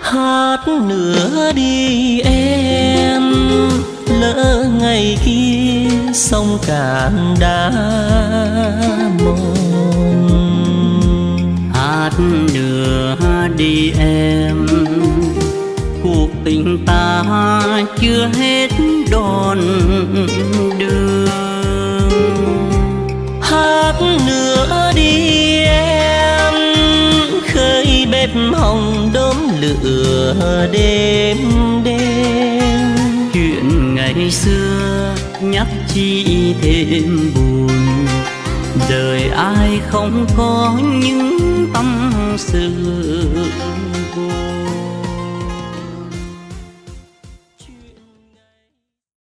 Hát nữa đi em, lỡ ngày kia sông cạn đã mòn. Hát nữa đi em, cuộc tình ta chưa hết đòn đường. Hát nữa đi em, khơi bếp hồng đốm lửa đêm đêm. Chuyện ngày xưa nhắc chi thêm buồn, đời ai không có những tâm sự.